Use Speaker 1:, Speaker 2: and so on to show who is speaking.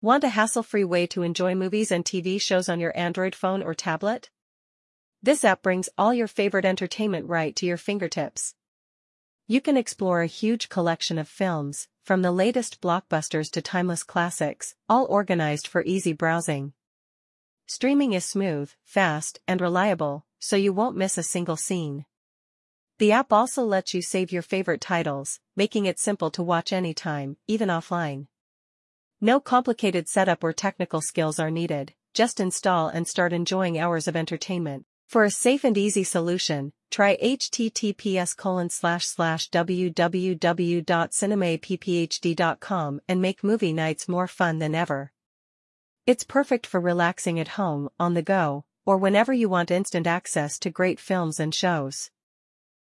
Speaker 1: Want a hassle-free way to enjoy movies and TV shows on your Android phone or tablet? This app brings all your favorite entertainment right to your fingertips. You can explore a huge collection of films, from the latest blockbusters to timeless classics, all organized for easy browsing. Streaming is smooth, fast, and reliable, so you won't miss a single scene. The app also lets you save your favorite titles, making it simple to watch anytime, even offline. No complicated setup or technical skills are needed, just install and start enjoying hours of entertainment. For a safe and easy solution, try https://www.cinemappphd.com and make movie nights more fun than ever. It's perfect for relaxing at home, on the go, or whenever you want instant access to great films and shows.